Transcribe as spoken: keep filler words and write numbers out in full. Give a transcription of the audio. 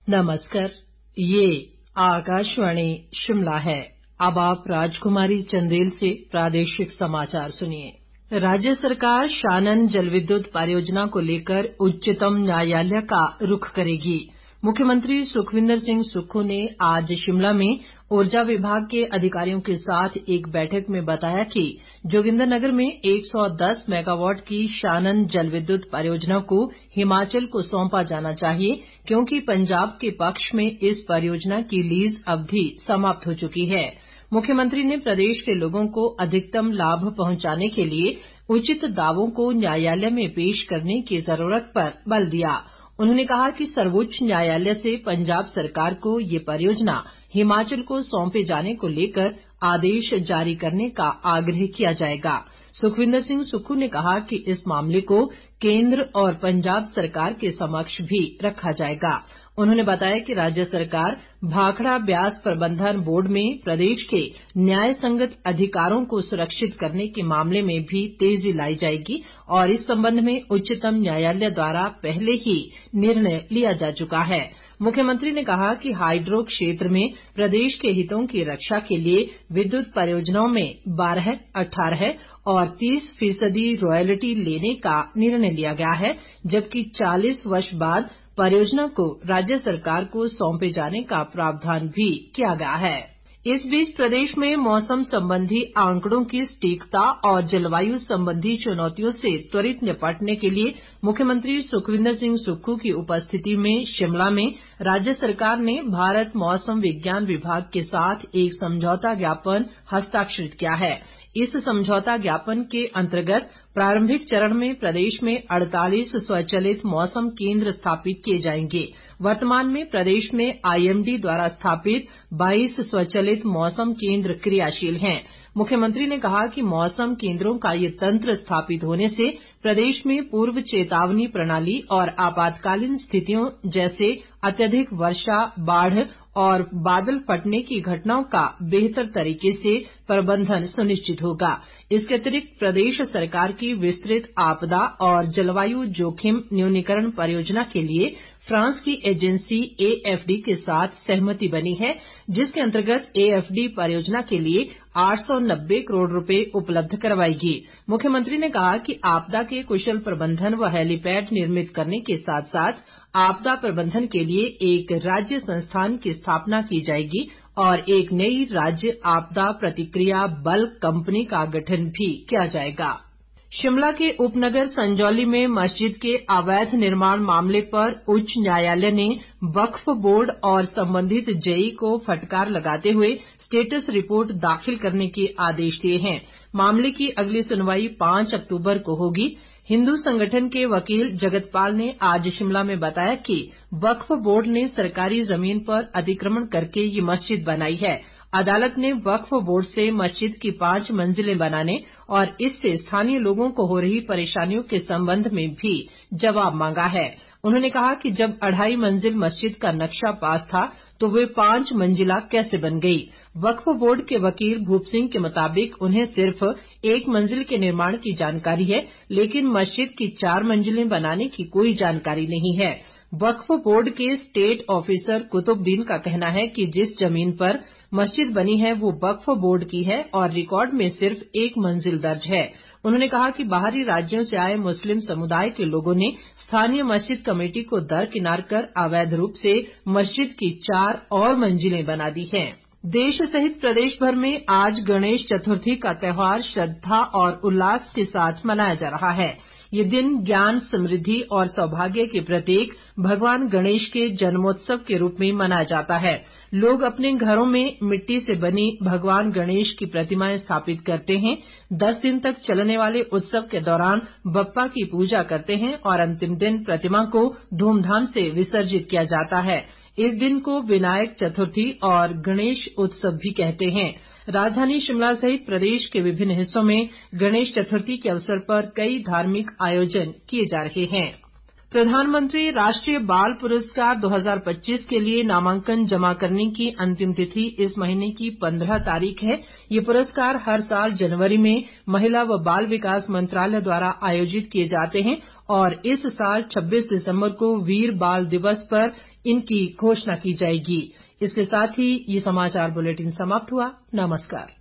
नमस्कार, ये आकाशवाणी शिमला है। अब आप राजकुमारी चंदेल से प्रादेशिक समाचार सुनिए। राज्य सरकार शानन जलविद्युत परियोजना को लेकर उच्चतम न्यायालय का रुख करेगी। मुख्यमंत्री सुखविंदर सिंह सुक्खू ने आज शिमला में ऊर्जा विभाग के अधिकारियों के साथ एक बैठक में बताया कि जोगिंद्रनगर में एक सौ दस मेगावाट की शानन जलविद्युत परियोजना को हिमाचल को सौंपा जाना चाहिए, क्योंकि पंजाब के पक्ष में इस परियोजना की लीज अवधि समाप्त हो चुकी है। मुख्यमंत्री ने प्रदेश के लोगों को अधिकतम लाभ पहुंचाने के लिए उचित दावों को न्यायालय में पेश करने की जरूरत पर बल दिया। उन्होंने कहा कि सर्वोच्च न्यायालय से पंजाब सरकार को ये परियोजना हिमाचल को सौंपे जाने को लेकर आदेश जारी करने का आग्रह किया जाएगा। सुखविंदर सिंह सुक्खू ने कहा कि इस मामले को केंद्र और पंजाब सरकार के समक्ष भी रखा जाएगा। उन्होंने बताया कि राज्य सरकार भाखड़ा ब्यास प्रबंधन बोर्ड में प्रदेश के न्याय संगत अधिकारों को सुरक्षित करने के मामले में भी तेजी लाई जाएगी और इस संबंध में उच्चतम न्यायालय द्वारा पहले ही निर्णय लिया जा चुका है। मुख्यमंत्री ने कहा कि हाइड्रो क्षेत्र में प्रदेश के हितों की रक्षा के लिए विद्युत परियोजनाओं में बारह, अठारह और तीस फीसदी रॉयल्टी लेने का निर्णय लिया गया है, जबकि चालीस वर्ष बाद परियोजना को राज्य सरकार को सौंपे जाने का प्रावधान भी किया गया है। इस बीच प्रदेश में मौसम संबंधी आंकड़ों की सटीकता और जलवायु संबंधी चुनौतियों से त्वरित निपटने के लिए मुख्यमंत्री सुखविंदर सिंह सुक्खू की उपस्थिति में शिमला में राज्य सरकार ने भारत मौसम विज्ञान विभाग के साथ एक समझौता ज्ञापन हस्ताक्षरित किया है। इस समझौता ज्ञापन के अंतर्गत प्रारंभिक चरण में प्रदेश में अड़तालीस स्वचलित मौसम केंद्र स्थापित किए जाएंगे। वर्तमान में प्रदेश में आईएमडी द्वारा स्थापित बाईस स्वचलित मौसम केंद्र क्रियाशील हैं। मुख्यमंत्री ने कहा कि मौसम केंद्रों का ये तंत्र स्थापित होने से प्रदेश में पूर्व चेतावनी प्रणाली और आपातकालीन स्थितियों जैसे अत्यधिक वर्षा, बाढ़ और बादल फटने की घटनाओं का बेहतर तरीके से प्रबंधन सुनिश्चित होगा। इसके अतिरिक्त प्रदेश सरकार की विस्तृत आपदा और जलवायु जोखिम न्यूनीकरण परियोजना के लिए फ्रांस की एजेंसी एएफडी के साथ सहमति बनी है, जिसके अंतर्गत एएफडी परियोजना के लिए आठ सौ नब्बे करोड़ रुपए उपलब्ध करवाएगी। मुख्यमंत्री ने कहा कि आपदा के कुशल प्रबंधन व हेलीपैड निर्मित करने के साथ साथ आपदा प्रबंधन के लिए एक राज्य संस्थान की स्थापना की जाएगी और एक नई राज्य आपदा प्रतिक्रिया बल कंपनी का गठन भी किया जाएगा। शिमला के उपनगर संजौली में मस्जिद के अवैध निर्माण मामले पर उच्च न्यायालय ने वक्फ बोर्ड और संबंधित जेई को फटकार लगाते हुए स्टेटस रिपोर्ट दाखिल करने के आदेश दिए हैं। मामले की अगली सुनवाई पांच अक्टूबर को होगी। हिंदू संगठन के वकील जगतपाल ने आज शिमला में बताया कि वक्फ बोर्ड ने सरकारी जमीन पर अतिक्रमण करके ये मस्जिद बनाई है। अदालत ने वक्फ बोर्ड से मस्जिद की पांच मंजिलें बनाने और इससे स्थानीय लोगों को हो रही परेशानियों के संबंध में भी जवाब मांगा है। उन्होंने कहा कि जब अढ़ाई मंजिल मस्जिद का नक्शा पास था तो वे पांच मंजिला कैसे बन गई। वक्फ बोर्ड के वकील भूप सिंह के मुताबिक उन्हें सिर्फ एक मंजिल के निर्माण की जानकारी है, लेकिन मस्जिद की चार मंजिलें बनाने की कोई जानकारी नहीं है। वक्फ बोर्ड के स्टेट ऑफिसर कुतुबुद्दीन का कहना है कि जिस जमीन पर मस्जिद बनी है वो वक्फ बोर्ड की है और रिकॉर्ड में सिर्फ एक मंजिल दर्ज है। उन्होंने कहा कि बाहरी राज्यों से आए मुस्लिम समुदाय के लोगों ने स्थानीय मस्जिद कमेटी को दरकिनार कर अवैध रूप से मस्जिद की चार और मंजिलें बना दी हैं। देश सहित प्रदेश भर में आज गणेश चतुर्थी का त्यौहार श्रद्धा और उल्लास के साथ मनाया जा रहा है। ये दिन ज्ञान, समृद्धि और सौभाग्य के प्रतीक भगवान गणेश के जन्मोत्सव के रूप में मनाया जाता है। लोग अपने घरों में मिट्टी से बनी भगवान गणेश की प्रतिमाएं स्थापित करते हैं। दस दिन तक चलने वाले उत्सव के दौरान बप्पा की पूजा करते हैं और अंतिम दिन प्रतिमा को धूमधाम से विसर्जित किया जाता है। इस दिन को विनायक चतुर्थी और गणेश उत्सव भी कहते हैं। राजधानी शिमला सहित प्रदेश के विभिन्न हिस्सों में गणेश चतुर्थी के अवसर पर कई धार्मिक आयोजन किए जा रहे हैं। प्रधानमंत्री राष्ट्रीय बाल पुरस्कार दो हज़ार पच्चीस के लिए नामांकन जमा करने की अंतिम तिथि इस महीने की पंद्रह तारीख है। ये पुरस्कार हर साल जनवरी में महिला व बाल विकास मंत्रालय द्वारा आयोजित किए जाते हैं और इस साल छब्बीस दिसंबर को वीर बाल दिवस पर इनकी घोषणा की जाएगी। इसके साथ ही ये समाचार बुलेटिन समाप्त हुआ। नमस्कार।